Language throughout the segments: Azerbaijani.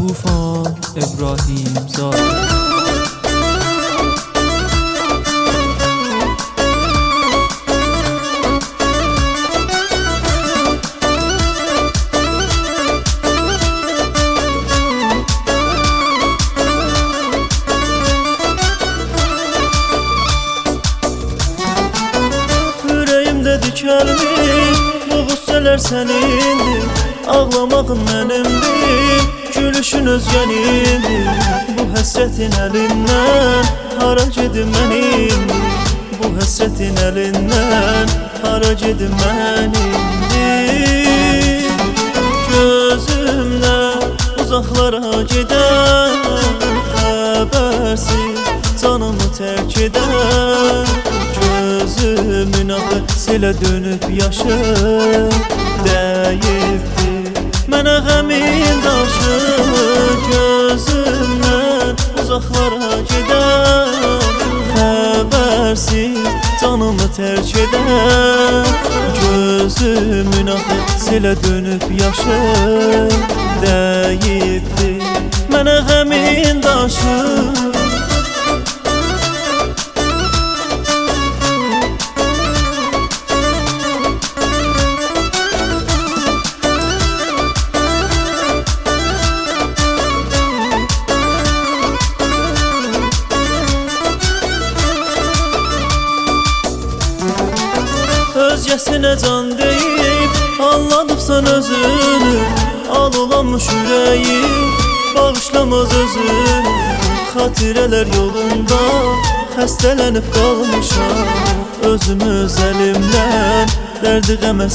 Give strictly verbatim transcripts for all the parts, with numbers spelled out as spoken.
Tufan İbrahimzade. Dikelmiş bu qüssələr sənindir, ağlamağın mənimdir, gülüşün özgənindir. Bu həsrətin əlindən hara gedim mənimdir, bu həsrətin əlindən hara gedim mənimdir. Gözümdən uzaqlara gedən xəbərsiz canımı tərk edən, gözümün ağı selə dönüb yaşı dəyibdir mənə qəmin daşı. Gözümdən uzaqlara gedən xəbərsiz canımı tərk edən, gözümün ağı selə dönüb yaşı dəyibdir mənə qəmin daşı. Özgəsinə can deyib anladıbsan özünü, al olanmış ürəyim bağışlamaz özünü. Xatirələr yolunda xəstələnib qalmışam, özümü öz əlimdən dərdi qəmə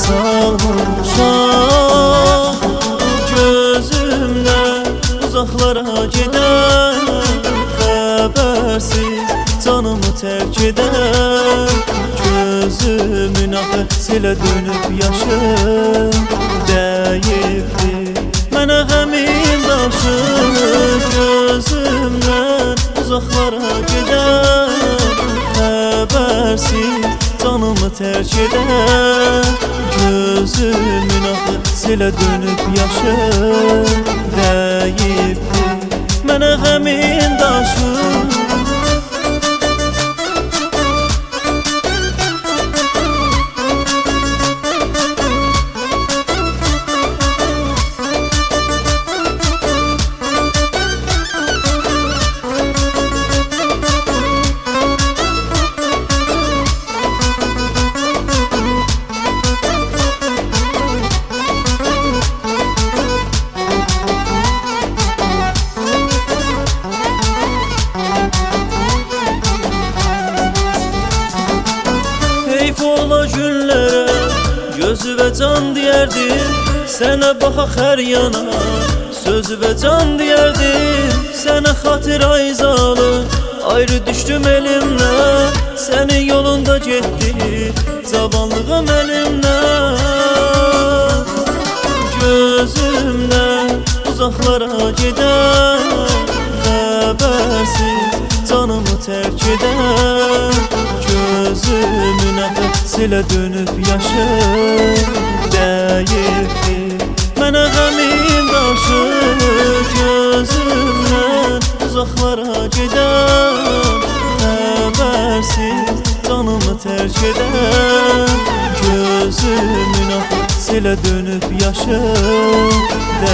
salmışam. Gözümdən uzaqlara gedən xəbərsiz canımı tərk edən, gözümün ağı selə dönüb yaşı dəyibdir mənə qəmin daşı. Gözümdən uzaqlara gedən xəbərsiz canımı tərk edən, gözümün ağı selə dönüb yaşı dəyibdir mənə qəmin daşı. Ola günlərə gözü və can deyərdim, sənə baxaq hər yana sözü və can deyərdim. Sənə xatir ayzalı ayrı düşdüm elimdən, sənin yolunda getdi cavanlığım əlimdən. Gözümdən uzaqlara gedən xəbərsiz canımı tərk edən, gözümün ağı selə dönüb yaşı dəyibdir mənə qəmin daşı. Gözümdən uzaqlara gedən xəbərsiz canımı tərk edən, gözümün ağı selə dönüb yaşı